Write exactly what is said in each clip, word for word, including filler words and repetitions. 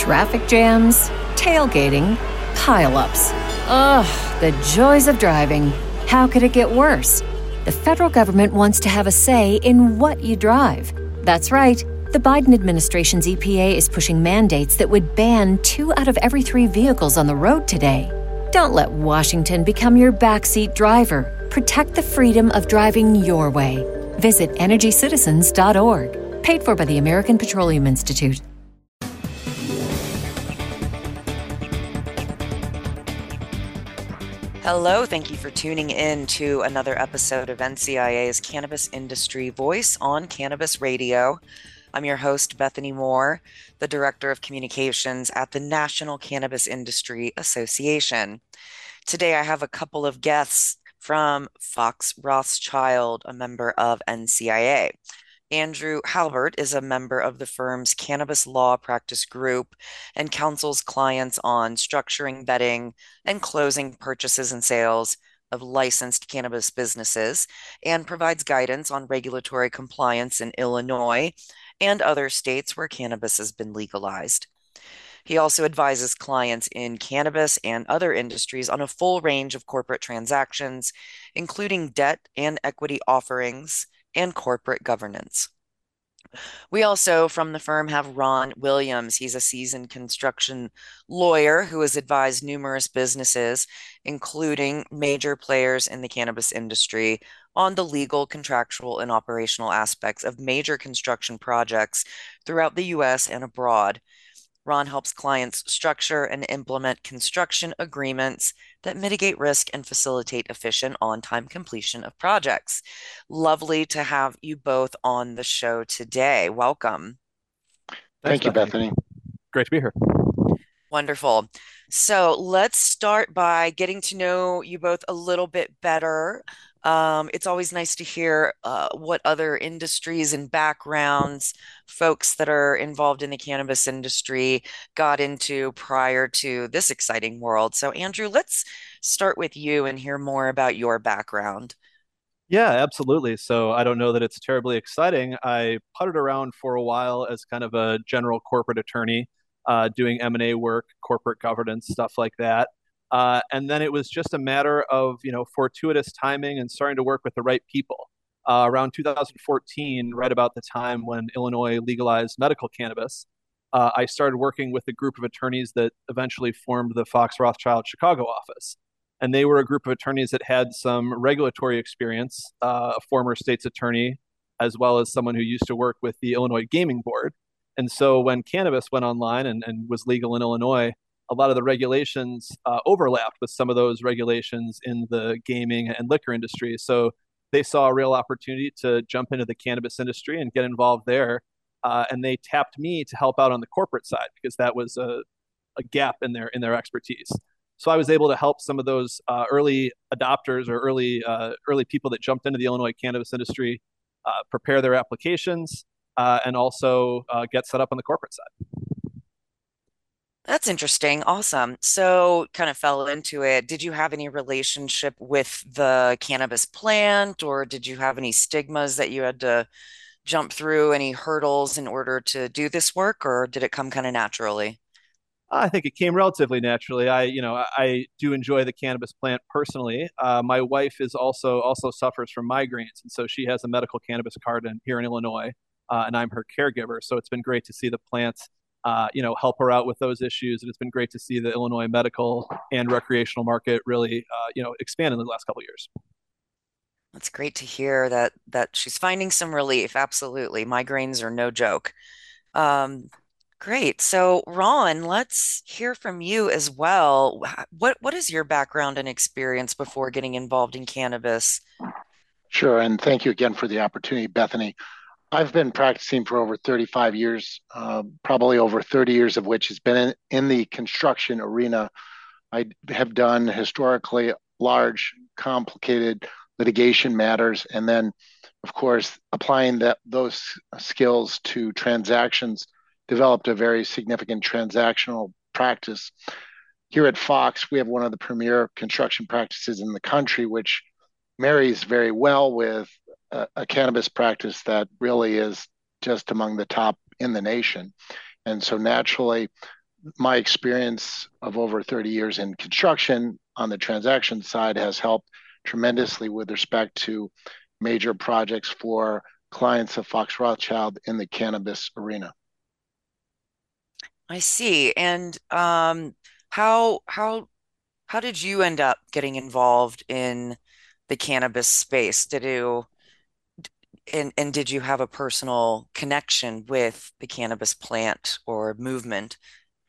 Traffic jams, tailgating, pile-ups. Ugh, the joys of driving. How could it get worse? The federal government wants to have a say in what you drive. That's right. The Biden administration's E P A is pushing mandates that would ban two out of every three vehicles on the road today. Don't let Washington become your backseat driver. Protect the freedom of driving your way. Visit energy citizens dot org. Paid for by the American Petroleum Institute. Hello, thank you for tuning in to another episode of N C I A's Cannabis Industry Voice on Cannabis Radio. I'm your host, Bethany Moore, the Director of Communications at the National Cannabis Industry Association. Today I have a couple of guests from Fox Rothschild, a member of N C I A. Andrew Halbert is a member of the firm's Cannabis Law Practice Group and counsels clients on structuring, vetting, and closing purchases and sales of licensed cannabis businesses, and provides guidance on regulatory compliance in Illinois and other states where cannabis has been legalized. He also advises clients in cannabis and other industries on a full range of corporate transactions, including debt and equity offerings, and corporate governance. We also, from the firm, have Ron Williams. He's a seasoned construction lawyer who has advised numerous businesses, including major players in the cannabis industry, on the legal, contractual, and operational aspects of major construction projects throughout the U S and abroad. Ron helps clients structure and implement construction agreements that mitigate risk and facilitate efficient on-time completion of projects. Lovely to have you both on the show today. Welcome. Thank Thanks, you, Bethany. Bethany. Great to be here. Wonderful. So let's start by getting to know you both a little bit better. Um, it's always nice to hear uh, what other industries and backgrounds folks that are involved in the cannabis industry got into prior to this exciting world. So, Andrew, let's start with you and hear more about your background. Yeah, absolutely. So I don't know that it's terribly exciting. I puttered around for a while as kind of a general corporate attorney, uh, doing M and A work, corporate governance, stuff like that. Uh, and then it was just a matter of, you know, fortuitous timing and starting to work with the right people. Uh, around two thousand fourteen, right about the time when Illinois legalized medical cannabis, uh, I started working with a group of attorneys that eventually formed the Fox Rothschild Chicago office. And they were a group of attorneys that had some regulatory experience, uh, a former state's attorney, as well as someone who used to work with the Illinois Gaming Board. And so when cannabis went online and, and was legal in Illinois, a lot of the regulations uh, overlapped with some of those regulations in the gaming and liquor industry. So they saw a real opportunity to jump into the cannabis industry and get involved there. Uh, and they tapped me to help out on the corporate side because that was a, a gap in their in their expertise. So I was able to help some of those uh, early adopters or early uh, early people that jumped into the Illinois cannabis industry uh, prepare their applications uh, and also uh, get set up on the corporate side. That's interesting. Awesome. So kind of fell into it. Did you have any relationship with the cannabis plant, or did you have any stigmas that you had to jump through, any hurdles in order to do this work, or did it come kind of naturally? I think it came relatively naturally. I, you know, I do enjoy the cannabis plant personally. Uh, my wife is also also suffers from migraines, and so she has a medical cannabis card in, here in Illinois, uh, and I'm her caregiver. So it's been great to see the plant Uh, you know, help her out with those issues. And it's been great to see the Illinois medical and recreational market really, uh, you know, expand in the last couple of years. That's great to hear that that she's finding some relief. Absolutely. Migraines are no joke. Um, great. So, Ron, let's hear from you as well. What what is your background and experience before getting involved in cannabis? Sure. And thank you again for the opportunity, Bethany. I've been practicing for over thirty-five years, uh, probably over thirty years of which has been in, in the construction arena. I have done historically large, complicated litigation matters, and then, of course, applying that those skills to transactions, developed a very significant transactional practice. Here at Fox, we have one of the premier construction practices in the country, which marries very well with a, a cannabis practice that really is just among the top in the nation. And so naturally, my experience of over thirty years in construction on the transaction side has helped tremendously with respect to major projects for clients of Fox Rothschild in the cannabis arena. I see. And um, how how how did you end up getting involved in the cannabis space? Did you and and did you have a personal connection with the cannabis plant or movement?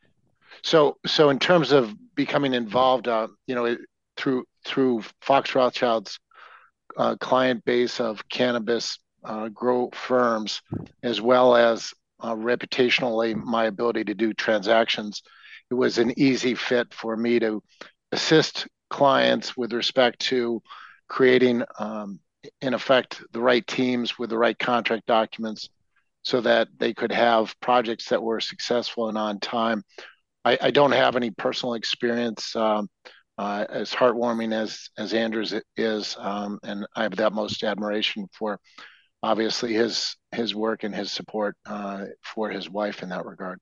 So, so in terms of becoming involved, uh, you know, it, through through Fox Rothschild's uh, client base of cannabis uh, grow firms, as well as uh, reputationally my ability to do transactions, it was an easy fit for me to assist clients with respect to creating, um, in effect, the right teams with the right contract documents so that they could have projects that were successful and on time. I, I don't have any personal experience um, uh, as heartwarming as as Andrews is, um, and I have the utmost admiration for obviously his his work and his support uh, for his wife in that regard.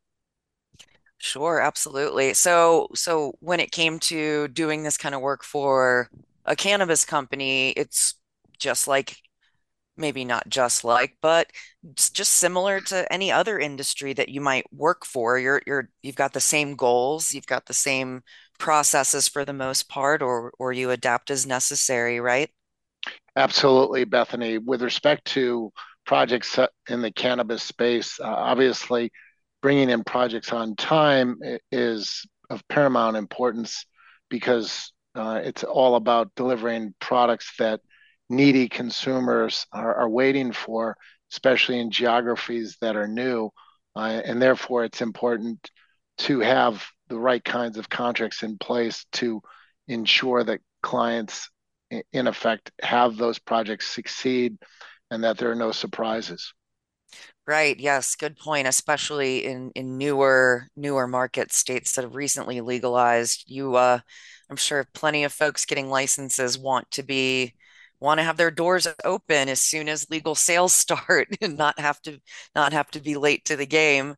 Sure, absolutely. So so when it came to doing this kind of work for a cannabis company, it's just like maybe not just like, but it's just similar to any other industry that you might work for. You're you're you've got the same goals, you've got the same processes for the most part, or or you adapt as necessary, right? Absolutely, Bethany. With respect to projects uh, in the cannabis space, uh, obviously bringing in projects on time is of paramount importance because uh, it's all about delivering products that needy consumers are, are waiting for, especially in geographies that are new. Uh, and therefore, it's important to have the right kinds of contracts in place to ensure that clients, in effect, have those projects succeed and that there are no surprises. Right, yes, good point, especially in in newer newer market states that have recently legalized. You uh I'm sure plenty of folks getting licenses want to be want to have their doors open as soon as legal sales start and not have to not have to be late to the game.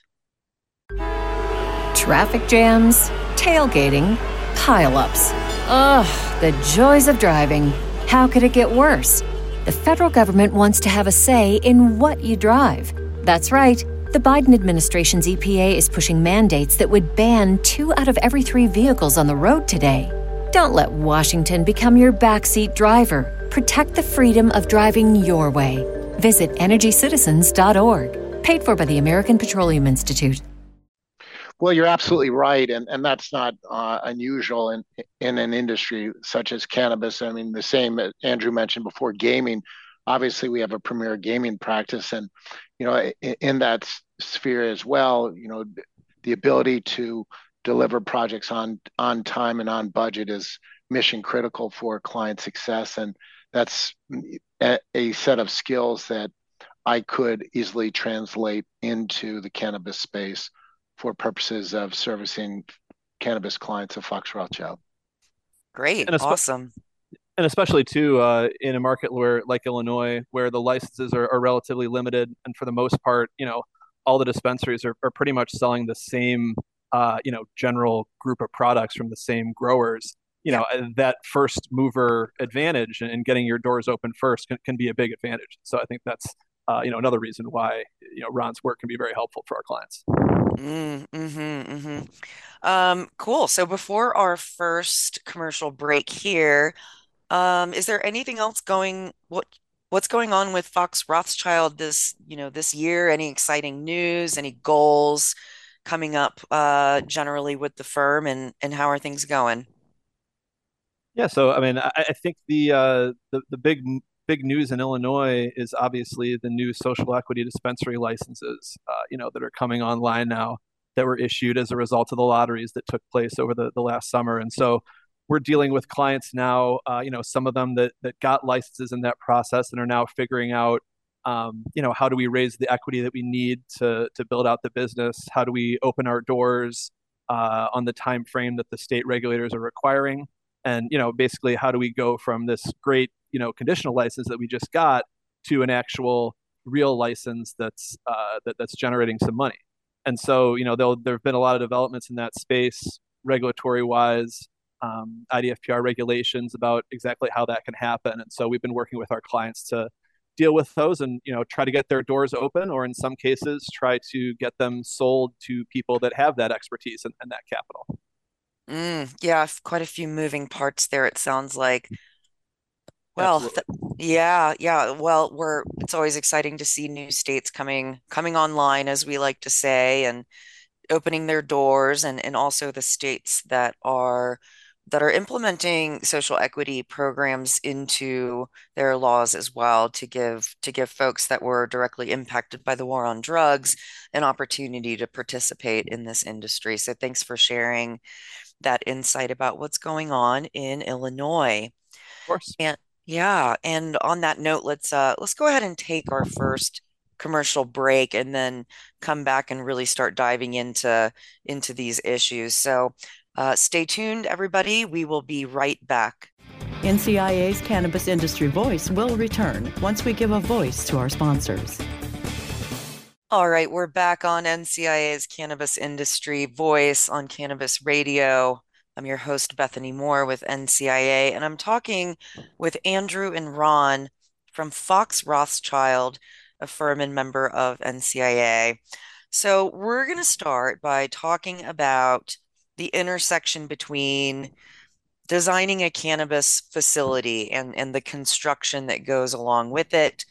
Traffic jams, tailgating, pileups. Ugh, the joys of driving. How could it get worse? The federal government wants to have a say in what you drive. That's right. The Biden administration's E P A is pushing mandates that would ban two out of every three vehicles on the road today. Don't let Washington become your backseat driver. Protect the freedom of driving your way. Visit energy citizens dot org. Paid for by the American Petroleum Institute. Well, you're absolutely right, and, and that's not uh, unusual in in an industry such as cannabis. I mean, the same Andrew mentioned before, gaming. Obviously, we have a premier gaming practice, and you know, in, in that sphere as well, you know, the ability to deliver projects on on time and on budget is mission critical for client success, and that's a, a set of skills that I could easily translate into the cannabis space for purposes of servicing cannabis clients of Fox Rothschild. Great, And, espe- awesome. and especially too uh, in a market where like Illinois, where the licenses are, are relatively limited, and for the most part, you know, all the dispensaries are, are pretty much selling the same, uh, you know, general group of products from the same growers. You Yeah. know, that first mover advantage and getting your doors open first can, can be a big advantage. So I think that's uh, you know another reason why you know Ron's work can be very helpful for our clients. Mm, mm-hmm, mm-hmm. Um, cool. So before our first commercial break here, um, is there anything else going what what's going on with Fox Rothschild this, you know, this year? Any exciting news, any goals coming up uh generally with the firm and and how are things going? Yeah, so I mean, I, I think the uh, the the big big news in Illinois is obviously the new social equity dispensary licenses, uh, you know, that are coming online now that were issued as a result of the lotteries that took place over the, the last summer. And so we're dealing with clients now, uh, you know, some of them that that got licenses in that process and are now figuring out, um, you know, how do we raise the equity that we need to to build out the business? How do we open our doors uh, on the time frame that the state regulators are requiring? And you know basically how do we go from this great you know conditional license that we just got to an actual real license that's uh, that, that's generating some money. And so, you know, there have been a lot of developments in that space, regulatory wise, um, I D F P R regulations about exactly how that can happen. And so we've been working with our clients to deal with those and, you know, try to get their doors open, or in some cases, try to get them sold to people that have that expertise and, and that capital. Mm, yeah, quite a few moving parts there, it sounds like. Well, th Absolutely. yeah, yeah. Well, we're it's always exciting to see new states coming coming online, as we like to say, and opening their doors, and and also the states that are that are implementing social equity programs into their laws as well to give to give folks that were directly impacted by the war on drugs an opportunity to participate in this industry. So thanks for sharing that insight about what's going on in Illinois. Of course. And yeah, and on that note, let's uh let's go ahead and take our first commercial break and then come back and really start diving into into these issues. So uh, stay tuned, everybody. We will be right back. N C I A's Cannabis Industry Voice will return once we give a voice to our sponsors. All right, we're back on N C I A's Cannabis Industry Voice on Cannabis Radio. I'm your host, Bethany Moore with N C I A, and I'm talking with Andrew and Ron from Fox Rothschild, a firm and member of N C I A. So we're going to start by talking about the intersection between designing a cannabis facility and, and the construction that goes along with it,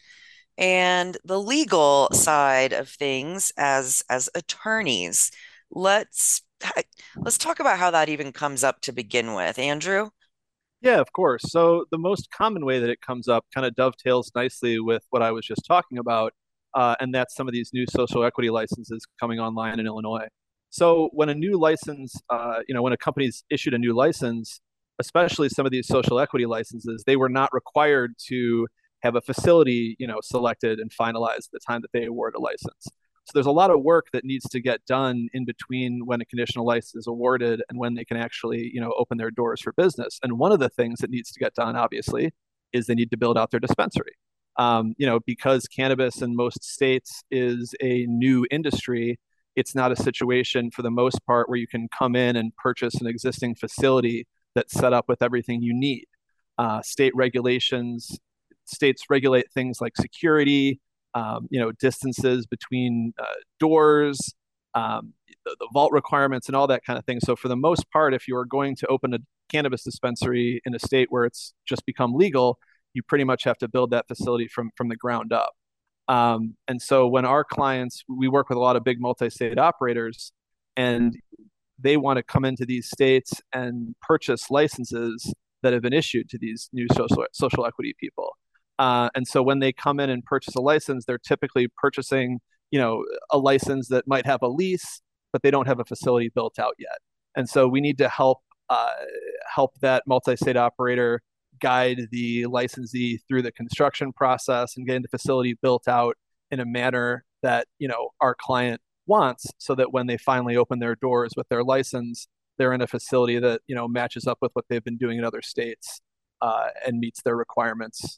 and the legal side of things as as attorneys. Let's let's talk about how that even comes up to begin with, Andrew. Yeah, of course. So the most common way that it comes up kind of dovetails nicely with what I was just talking about, uh, and that's some of these new social equity licenses coming online in Illinois. So when a new license, uh, you know, when a company's issued a new license, especially some of these social equity licenses, they were not required to have a facility, you know, selected and finalized at the time that they award a license. So there's a lot of work that needs to get done in between when a conditional license is awarded and when they can actually, you know, open their doors for business. And one of the things that needs to get done, obviously, is they need to build out their dispensary. Um, you know, because cannabis in most states is a new industry, it's not a situation for the most part where you can come in and purchase an existing facility that's set up with everything you need. Uh, state regulations, states regulate things like security, um, you know, distances between uh, doors, um, the, the vault requirements, and all that kind of thing. So for the most part, if you are going to open a cannabis dispensary in a state where it's just become legal, you pretty much have to build that facility from from the ground up. Um, and so when our clients, we work with a lot of big multi-state operators, and they want to come into these states and purchase licenses that have been issued to these new social social equity people. Uh, and so when they come in and purchase a license, they're typically purchasing, you know, a license that might have a lease, but they don't have a facility built out yet. And so we need to help uh, help that multi-state operator guide the licensee through the construction process and getting the facility built out in a manner that, you know, our client wants, so that when they finally open their doors with their license, they're in a facility that, you know, matches up with what they've been doing in other states uh, and meets their requirements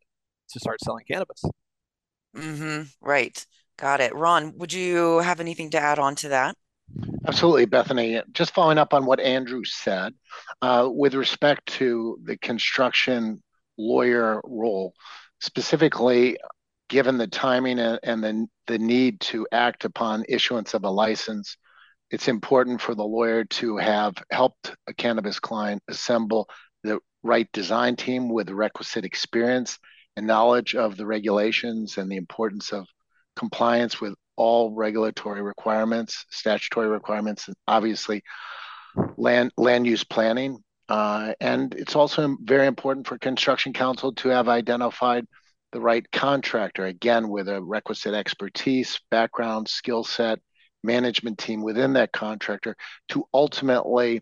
to start selling cannabis. Mm-hmm. Right. Got it. Ron, would you have anything to add on to that? Absolutely, Bethany. Just following up on what Andrew said, uh, with respect to the construction lawyer role, specifically given the timing and, and the, the need to act upon issuance of a license, it's important for the lawyer to have helped a cannabis client assemble the right design team with the requisite experience and knowledge of the regulations and the importance of compliance with all regulatory requirements, statutory requirements, and obviously land land use planning. Uh, and it's also very important for construction counsel to have identified the right contractor, again, with a requisite expertise, background, skill set, management team within that contractor to ultimately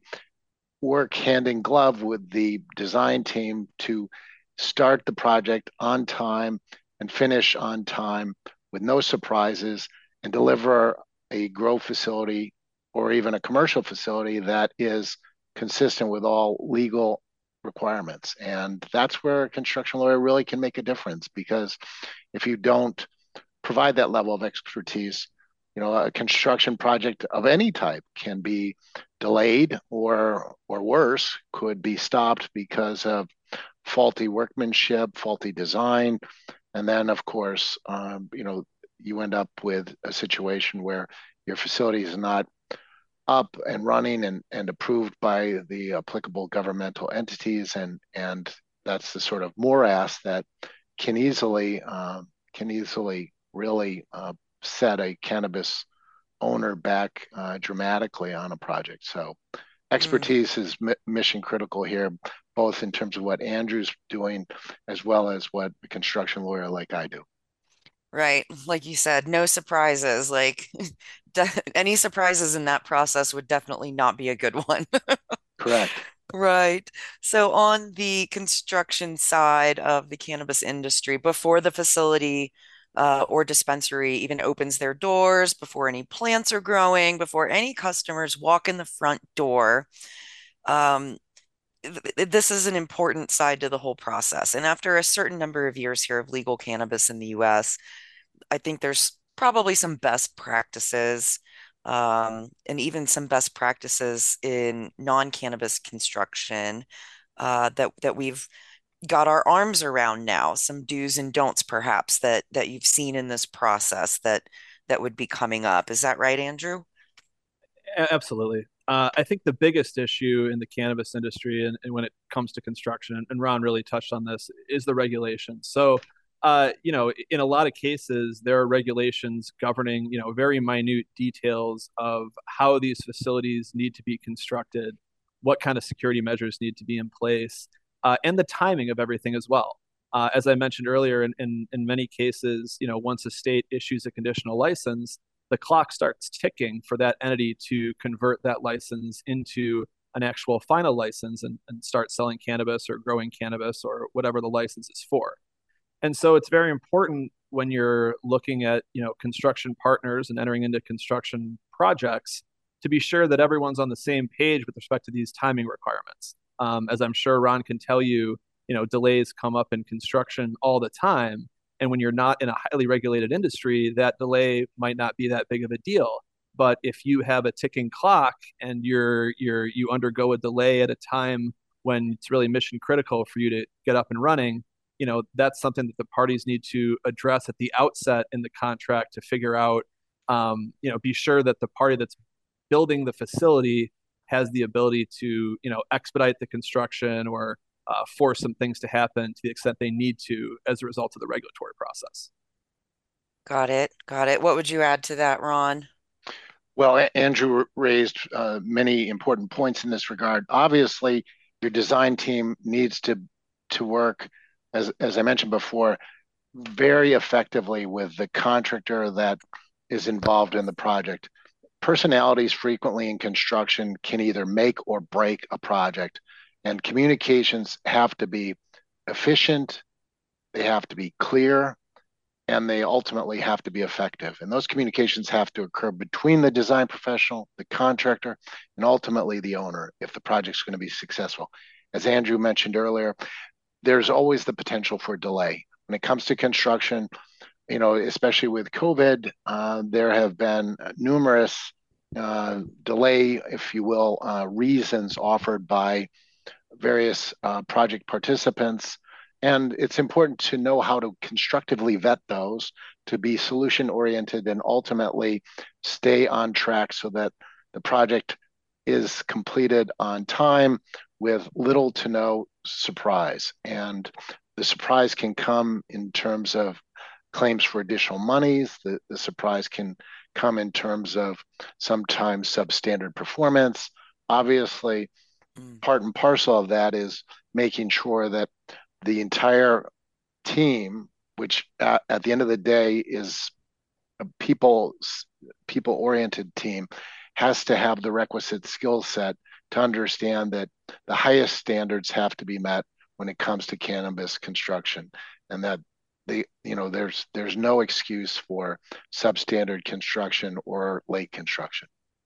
work hand in glove with the design team to start the project on time and finish on time with no surprises and deliver a grow facility or even a commercial facility that is consistent with all legal requirements. And that's where a construction lawyer really can make a difference, because if you don't provide that level of expertise, you know, a construction project of any type can be delayed or or worse, could be stopped because of faulty workmanship, faulty design, and then of course, um, you know, you end up with a situation where your facility is not up and running and, and approved by the applicable governmental entities, and and that's the sort of morass that can easily um, can easily really uh, set a cannabis owner back uh, dramatically on a project. So Mm. expertise is mi- mission critical here, both in terms of what Andrew's doing as well as what a construction lawyer like I do. Right. Like you said, no surprises. Like de any surprises in that process would definitely not be a good one. Correct. Right. So on the construction side of the cannabis industry, before the facility uh, or dispensary even opens their doors, before any plants are growing, before any customers walk in the front door, um, th- this is an important side to the whole process. And after a certain number of years here of legal cannabis in the U S, I think there's probably some best practices, um, and even some best practices in non-cannabis construction uh, that that we've got our arms around now. Some do's and don'ts, perhaps that that you've seen in this process that that would be coming up. Is that right, Andrew? Absolutely. Uh, I think the biggest issue in the cannabis industry and, and when it comes to construction, and Ron really touched on this, is the regulations. So, uh, you know, in a lot of cases, there are regulations governing, you know, very minute details of how these facilities need to be constructed, what kind of security measures need to be in place, uh, and the timing of everything as well. Uh, as I mentioned earlier, in, in, in many cases, you know, once a state issues a conditional license, the clock starts ticking for that entity to convert that license into an actual final license and, and start selling cannabis or growing cannabis or whatever the license is for. And so it's very important when you're looking at, you know, construction partners and entering into construction projects to be sure that everyone's on the same page with respect to these timing requirements. Um, as I'm sure Ron can tell you, you know, delays come up in construction all the time. And when you're not in a highly regulated industry, that delay might not be that big of a deal. But if you have a ticking clock and you're you're you undergo a delay at a time when it's really mission critical for you to get up and running, you know, that's something that the parties need to address at the outset in the contract to figure out, um, you know, be sure that the party that's building the facility has the ability to, you know, expedite the construction or uh, force some things to happen to the extent they need to as a result of the regulatory process. Got it. Got it. What would you add to that, Ron? Well, Andrew raised uh, many important points in this regard. Obviously, your design team needs to to work, as as I mentioned before, very effectively with the contractor that is involved in the project. Personalities frequently in construction can either make or break a project, and communications have to be efficient, they have to be clear, and they ultimately have to be effective. And those communications have to occur between the design professional, the contractor, and ultimately the owner if the project's going to be successful. As Andrew mentioned earlier, there's always the potential for delay. When it comes to construction, you know, especially with COVID, uh, there have been numerous uh, delay, if you will, uh, reasons offered by various uh, project participants. And it's important to know how to constructively vet those, to be solution oriented, and ultimately stay on track so that the project is completed on time with little to no surprise. And the surprise can come in terms of claims for additional monies. The, the surprise can come in terms of sometimes substandard performance. Obviously, Mm. part and parcel of that is making sure that the entire team, which at, at the end of the day is a people people oriented team, has to have the requisite skill set to understand that the highest standards have to be met when it comes to cannabis construction, and that they, you know, there's there's no excuse for substandard construction or late construction.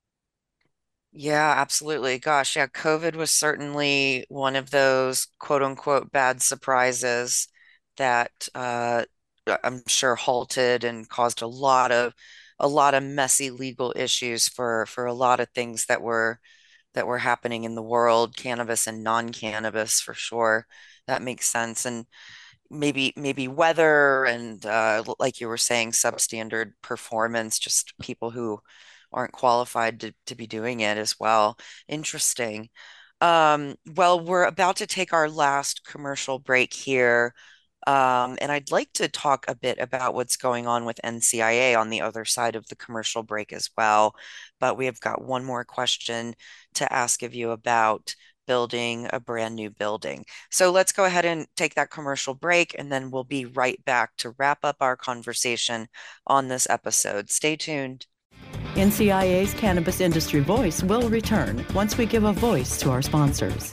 Yeah, absolutely. Gosh, yeah, COVID was certainly one of those quote unquote bad surprises that uh, I'm sure halted and caused a lot of a lot of messy legal issues for for a lot of things that were that were happening in the world, cannabis and non-cannabis for sure. That makes sense. And maybe maybe weather and uh, like you were saying, substandard performance, just people who aren't qualified to, to be doing it as well. Interesting. Um, well, we're about to take our last commercial break here. Um, and I'd like to talk a bit about what's going on with N C I A on the other side of the commercial break as well. But we have got one more question to ask of you about building a brand new building. So let's go ahead and take that commercial break, and then we'll be right back to wrap up our conversation on this episode. Stay tuned. N C I A's Cannabis Industry Voice will return once we give a voice to our sponsors.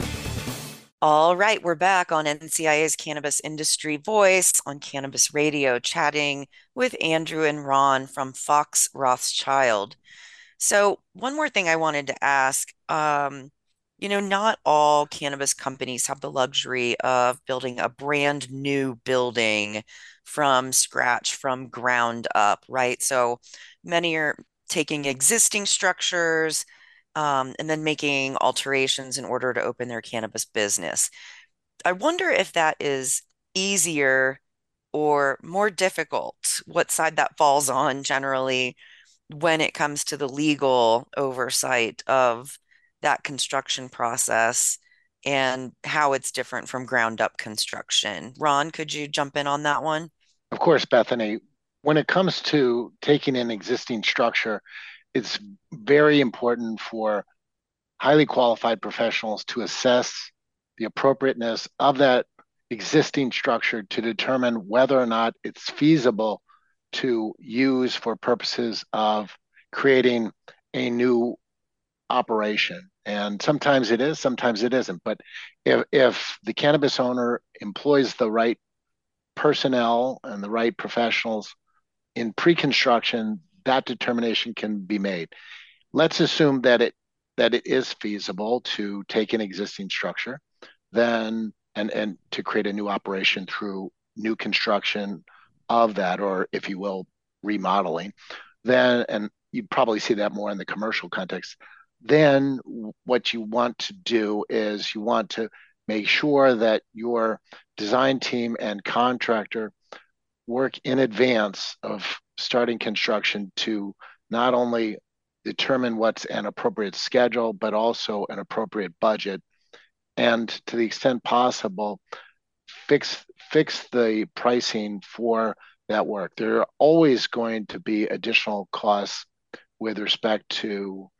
All right, we're back on N C I A's Cannabis Industry Voice on Cannabis Radio, chatting with Andrew and Ron from Fox Rothschild. So, one more thing I wanted to ask, um, you know, not all cannabis companies have the luxury of building a brand new building from scratch, from ground up, right? So, many are taking existing structures um, and then making alterations in order to open their cannabis business. I wonder if that is easier or more difficult, what side that falls on generally when it comes to the legal oversight of that construction process and how it's different from ground up construction. Ron, could you jump in on that one? Of course, Bethany. When it comes to taking an existing structure, it's very important for highly qualified professionals to assess the appropriateness of that existing structure to determine whether or not it's feasible to use for purposes of creating a new operation. And sometimes it is, sometimes it isn't. But if, if the cannabis owner employs the right personnel and the right professionals in pre-construction, that determination can be made. Let's assume that it that it is feasible to take an existing structure, then and and to create a new operation through new construction of that, or if you will, remodeling. Then, and you'd probably see that more in the commercial context. Then, what you want to do is you want to make sure that your design team and contractor work in advance of starting construction to not only determine what's an appropriate schedule, but also an appropriate budget. And to the extent possible, fix fix the pricing for that work. There are always going to be additional costs with respect to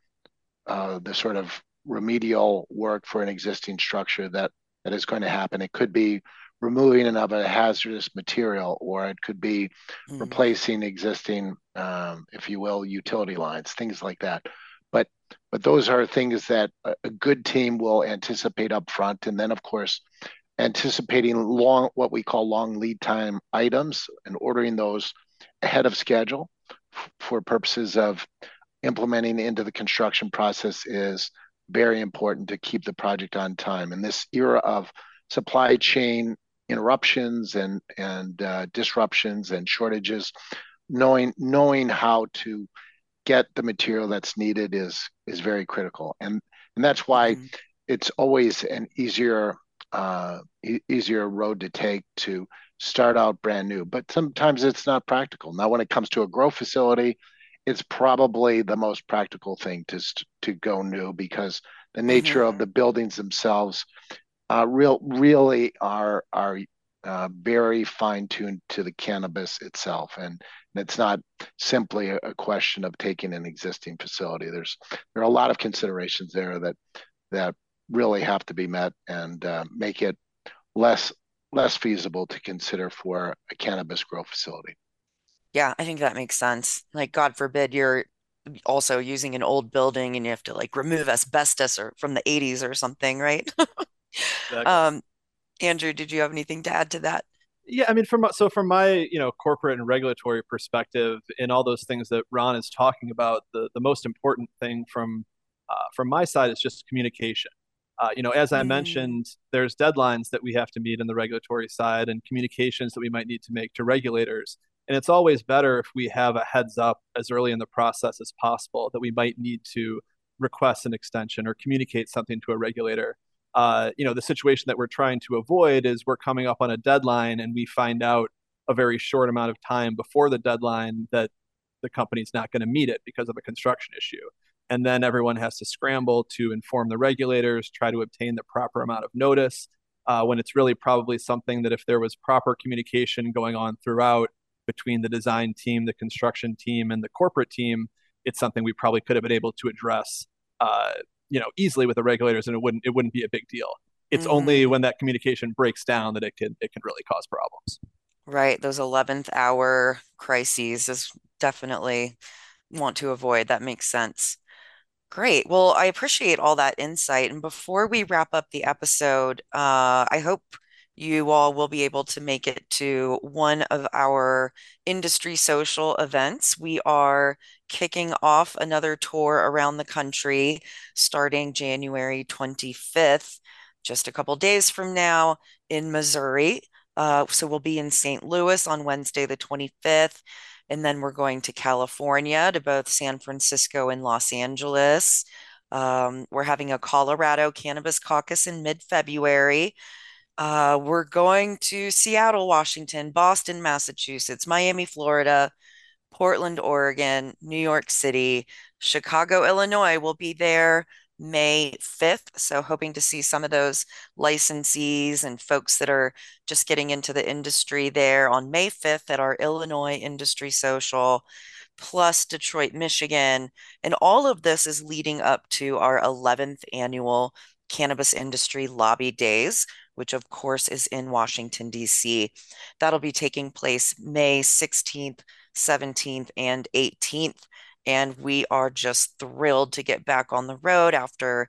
uh, the sort of remedial work for an existing structure that, that is going to happen. It could be removing of a hazardous material, or it could be mm. replacing existing, um, if you will, utility lines, things like that. But but those are things that a, a good team will anticipate up front, and then of course, anticipating long what we call long lead time items and ordering those ahead of schedule f- for purposes of implementing into the construction process is very important to keep the project on time. In this era of supply chain interruptions and and uh, disruptions and shortages, knowing knowing how to get the material that's needed is is very critical, and and that's why mm-hmm. it's always an easier uh, e- easier road to take to start out brand new. But sometimes it's not practical. Now, when it comes to a grow facility, it's probably the most practical thing to to go new, because the nature mm-hmm. of the buildings themselves Uh, real, really are are uh, very fine-tuned to the cannabis itself, and, and it's not simply a, a question of taking an existing facility. There's there are a lot of considerations there that that really have to be met and uh, make it less less feasible to consider for a cannabis grow facility. Yeah, I think that makes sense. Like, God forbid you're also using an old building and you have to like remove asbestos or from the eighties or something, right? Exactly. Um, Andrew, did you have anything to add to that? Yeah, I mean, from so from my you know corporate and regulatory perspective, in all those things that Ron is talking about, the the most important thing from uh, from my side is just communication. Uh, you know, as I mm. mentioned, there's deadlines that we have to meet on the regulatory side and communications that we might need to make to regulators. And it's always better if we have a heads up as early in the process as possible that we might need to request an extension or communicate something to a regulator. Uh, you know, the situation that we're trying to avoid is we're coming up on a deadline and we find out a very short amount of time before the deadline that the company's not going to meet it because of a construction issue. And then everyone has to scramble to inform the regulators, try to obtain the proper amount of notice, uh, when it's really probably something that if there was proper communication going on throughout between the design team, the construction team, and the corporate team, it's something we probably could have been able to address uh, you know, easily with the regulators, and it wouldn't it wouldn't be a big deal. It's mm. only when that communication breaks down that it can it can really cause problems. Right. Those eleventh hour crises is definitely want to avoid. That makes sense. Great. Well, I appreciate all that insight. And before we wrap up the episode, uh, I hope you all will be able to make it to one of our industry social events. We are kicking off another tour around the country starting January twenty-fifth, just a couple days from now in Missouri. Uh, so we'll be in Saint Louis on Wednesday, the twenty-fifth. And then we're going to California to both San Francisco and Los Angeles. Um, we're having a Colorado Cannabis Caucus in mid-February. Uh, we're going to Seattle, Washington, Boston, Massachusetts, Miami, Florida, Portland, Oregon, New York City, Chicago, Illinois. We'll be there May fifth. So hoping to see some of those licensees and folks that are just getting into the industry there on May fifth at our Illinois Industry Social, plus Detroit, Michigan. And all of this is leading up to our eleventh annual Cannabis Industry Lobby Days, which of course is in Washington, D C. That'll be taking place May sixteenth, seventeenth, and eighteenth. And we are just thrilled to get back on the road after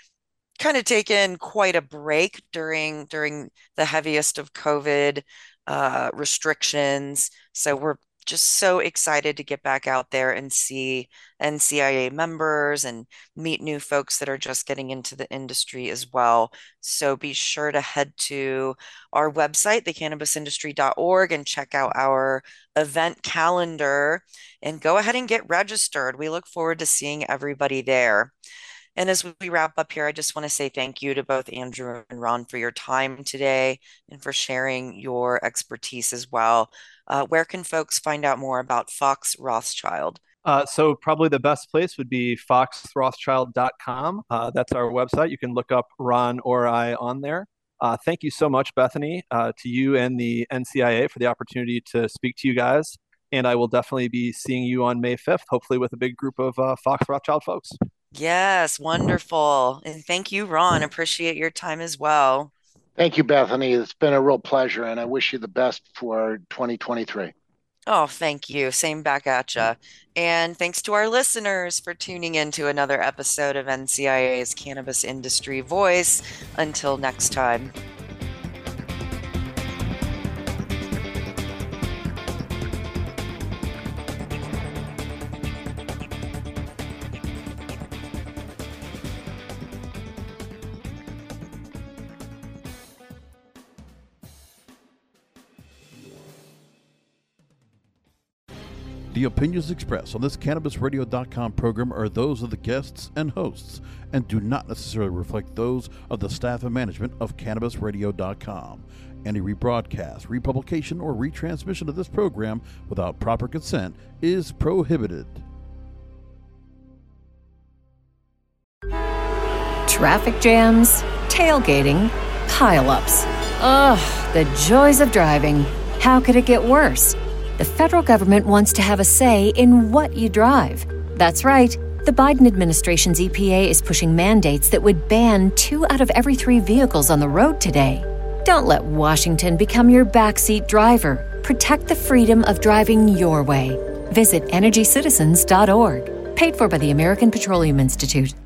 kind of taking quite a break during during the heaviest of COVID uh, restrictions. So we're just so excited to get back out there and see N C I A members and meet new folks that are just getting into the industry as well. So be sure to head to our website, the cannabis industry dot org, and check out our event calendar and go ahead and get registered. We look forward to seeing everybody there. And as we wrap up here, I just want to say thank you to both Andrew and Ron for your time today and for sharing your expertise as well. Uh, where can folks find out more about Fox Rothschild? Uh, so probably the best place would be fox rothschild dot com. Uh, that's our website. You can look up Ron or I on there. Uh, thank you so much, Bethany, uh, to you and the N C I A for the opportunity to speak to you guys. And I will definitely be seeing you on May fifth, hopefully with a big group of uh, Fox Rothschild folks. Yes, wonderful. And thank you, Ron. Appreciate your time as well. Thank you, Bethany. It's been a real pleasure, and I wish you the best for twenty twenty-three. Oh, thank you. Same back at ya. And thanks to our listeners for tuning in to another episode of N C I A's Cannabis Industry Voice. Until next time. The opinions expressed on this Cannabis Radio dot com program are those of the guests and hosts and do not necessarily reflect those of the staff and management of Cannabis Radio dot com. Any rebroadcast, republication, or retransmission of this program without proper consent is prohibited. Traffic jams, tailgating, pileups. Ugh, the joys of driving. How could it get worse? The federal government wants to have a say in what you drive. That's right. The Biden administration's E P A is pushing mandates that would ban two out of every three vehicles on the road today. Don't let Washington become your backseat driver. Protect the freedom of driving your way. Visit energy citizens dot org. Paid for by the American Petroleum Institute.